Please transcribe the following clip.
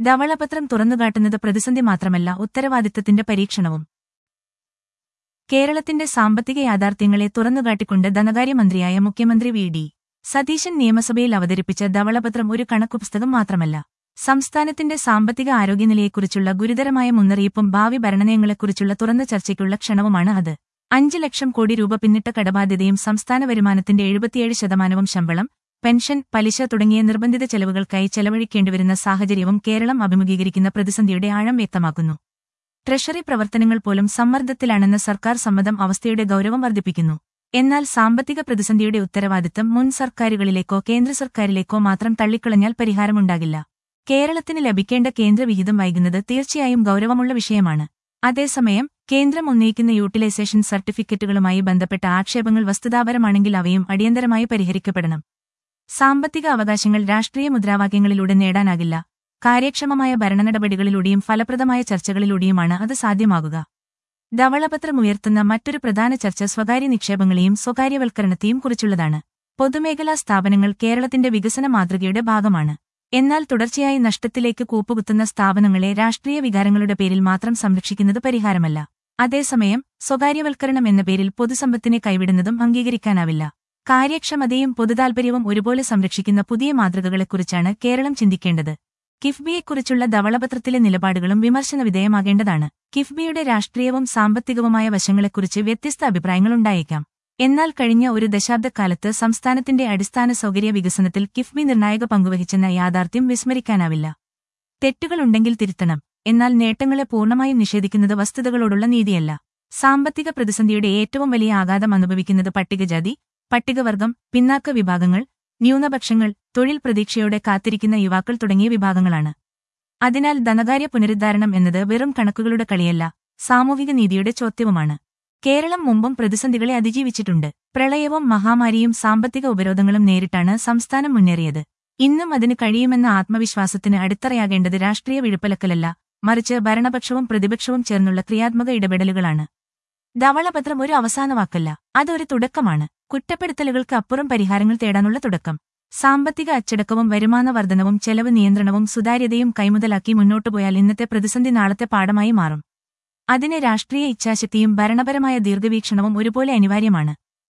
ധവളപത്രം തുറന്നുകാട്ടുന്നത് പ്രതിസന്ധി മാത്രമല്ല, ഉത്തരവാദിത്തത്തിന്റെ പരീക്ഷണവും. കേരളത്തിന്റെ സാമ്പത്തിക യാഥാർത്ഥ്യങ്ങളെ തുറന്നുകാട്ടിക്കൊണ്ട് ധനകാര്യമന്ത്രിയായ മുഖ്യമന്ത്രി വി.ഡി. സതീശൻ നിയമസഭയിൽ അവതരിപ്പിച്ച ധവളപത്രം ഒരു കണക്കുപുസ്തകം മാത്രമല്ല, സംസ്ഥാനത്തിന്റെ സാമ്പത്തിക ആരോഗ്യനിലയെക്കുറിച്ചുള്ള ഗുരുതരമായ മുന്നറിയിപ്പും ഭാവി ഭരണനയങ്ങളെക്കുറിച്ചുള്ള തുറന്ന ചർച്ചയ്ക്കുള്ള ക്ഷണവുമാണ് അത്. 5 ലക്ഷം കോടി രൂപ പിന്നിട്ട കടബാധ്യതയും സംസ്ഥാന വരുമാനത്തിന്റെ 77% ശമ്പളം, പെൻഷൻ, പലിശ തുടങ്ങിയ നിർബന്ധിത ചെലവുകൾക്കായി ചെലവഴിക്കേണ്ടിവരുന്ന സാഹചര്യവും കേരളം അഭിമുഖീകരിക്കുന്ന പ്രതിസന്ധിയുടെ ആഴം വ്യക്തമാക്കുന്നു. ട്രഷറി പ്രവർത്തനങ്ങൾ പോലും സമ്മർദ്ദത്തിലാണെന്ന സർക്കാർ സമ്മതം അവസ്ഥയുടെ ഗൗരവം വർദ്ധിപ്പിക്കുന്നു. എന്നാൽ സാമ്പത്തിക പ്രതിസന്ധിയുടെ ഉത്തരവാദിത്തം മുൻ സർക്കാരുകളിലേക്കോ കേന്ദ്ര സർക്കാരിലേക്കോ മാത്രം തള്ളിക്കളഞ്ഞാൽ പരിഹാരമുണ്ടാകില്ല. കേരളത്തിന് ലഭിക്കേണ്ട കേന്ദ്ര വിഹിതം വൈകുന്നത് തീർച്ചയായും ഗൗരവമുള്ള വിഷയമാണ്. അതേസമയം കേന്ദ്രം ഉന്നയിക്കുന്ന യൂട്ടിലൈസേഷൻ സർട്ടിഫിക്കറ്റുകളുമായി ബന്ധപ്പെട്ട ആക്ഷേപങ്ങൾ വസ്തുതാപരമാണെങ്കിൽ അവയും അടിയന്തരമായി പരിഹരിക്കപ്പെടണം. സാമ്പത്തിക അവകാശങ്ങൾ രാഷ്ട്രീയ മുദ്രാവാക്യങ്ങളിലൂടെ നേടാനാകില്ല. കാര്യക്ഷമമായ ഭരണനടപടികളിലൂടെയും ഫലപ്രദമായ ചർച്ചകളിലൂടെയുമാണ് അത് സാധ്യമാകുക. ധവളപത്രം ഉയർത്തുന്ന മറ്റൊരു പ്രധാന ചർച്ച സ്വകാര്യ നിക്ഷേപങ്ങളെയും സ്വകാര്യവൽക്കരണത്തെയും കുറിച്ചുള്ളതാണ്. പൊതുമേഖലാ സ്ഥാപനങ്ങൾ കേരളത്തിന്റെ വികസന മാതൃകയുടെ ഭാഗമാണ്. എന്നാൽ തുടർച്ചയായി നഷ്ടത്തിലേക്ക് കൂപ്പുകുത്തുന്ന സ്ഥാപനങ്ങളെ രാഷ്ട്രീയ വികാരങ്ങളുടെ പേരിൽ മാത്രം സംരക്ഷിക്കുന്നത് പരിഹാരമല്ല. അതേസമയം സ്വകാര്യവൽക്കരണം എന്ന പേരിൽ പൊതുസമ്പത്തിനെ കൈവിടുന്നതും അംഗീകരിക്കാനാവില്ല. കാര്യക്ഷമതയും പൊതുതാൽപര്യവും ഒരുപോലെ സംരക്ഷിക്കുന്ന പുതിയ മാതൃകകളെക്കുറിച്ചാണ് കേരളം ചിന്തിക്കേണ്ടത്. കിഫ്ബിയെക്കുറിച്ചുള്ള ധവളപത്രത്തിലെ നിലപാടുകളും വിമർശന വിധേയമാകേണ്ടതാണ്. കിഫ്ബിയുടെ രാഷ്ട്രീയവും സാമ്പത്തികവുമായ വശങ്ങളെക്കുറിച്ച് വ്യത്യസ്ത അഭിപ്രായങ്ങളുണ്ടായേക്കാം. എന്നാൽ കഴിഞ്ഞ ഒരു ദശാബ്ദക്കാലത്ത് സംസ്ഥാനത്തിന്റെ അടിസ്ഥാന സൗകര്യ വികസനത്തിൽ കിഫ്ബി നിർണായക പങ്കുവഹിച്ചെന്ന യാഥാർത്ഥ്യം വിസ്മരിക്കാനാവില്ല. തെറ്റുകളുണ്ടെങ്കിൽ തിരുത്തണം. എന്നാൽ നേട്ടങ്ങളെ പൂർണ്ണമായും നിഷേധിക്കുന്നത് വസ്തുതകളോടുള്ള നീതിയല്ല. സാമ്പത്തിക പ്രതിസന്ധിയുടെ ഏറ്റവും വലിയ ആഘാതം അനുഭവിക്കുന്നത് പട്ടികജാതി, പട്ടികവർഗം, പിന്നാക്ക വിഭാഗങ്ങൾ, ന്യൂനപക്ഷങ്ങൾ, തൊഴിൽ പ്രതീക്ഷയോടെ കാത്തിരിക്കുന്ന യുവാക്കൾ തുടങ്ങിയ വിഭാഗങ്ങളാണ്. അതിനാൽ ധനകാര്യ പുനരുദ്ധാരണം എന്നത് വെറും കണക്കുകളുടെ കളിയല്ല, സാമൂഹിക നീതിയുടെ ചോദ്യവുമാണ്. കേരളം മുമ്പും പ്രതിസന്ധികളെ അതിജീവിച്ചിട്ടുണ്ട്. പ്രളയവും മഹാമാരിയും സാമ്പത്തിക ഉപരോധങ്ങളും നേരിട്ടാണ് സംസ്ഥാനം മുന്നേറിയത്. ഇന്നും അതിന് കഴിയുമെന്ന ആത്മവിശ്വാസത്തിന് അടിത്തറയാകേണ്ടത് രാഷ്ട്രീയ വിഴുപ്പലക്കലല്ല, മറിച്ച് ഭരണപക്ഷവും പ്രതിപക്ഷവും ചേർന്നുള്ള ക്രിയാത്മക ഇടപെടലുകളാണ്. ധവളപത്രം ഒരു അവസാന വാക്കല്ല, അതൊരു തുടക്കമാണ്. കുറ്റപ്പെടുത്തലുകൾക്ക് അപ്പുറം പരിഹാരങ്ങൾ തേടാനുള്ള തുടക്കം. സാമ്പത്തിക അച്ചടക്കവും വരുമാന വർധനവും ചെലവ് നിയന്ത്രണവും സുതാര്യതയും കൈമുതലാക്കി മുന്നോട്ടുപോയാൽ ഇന്നത്തെ പ്രതിസന്ധി നാളത്തെ പാഠമായി മാറും. അതിന് രാഷ്ട്രീയ ഇച്ഛാശക്തിയും ഭരണപരമായ ദീർഘവീക്ഷണവും ഒരുപോലെ അനിവാര്യമാണ്.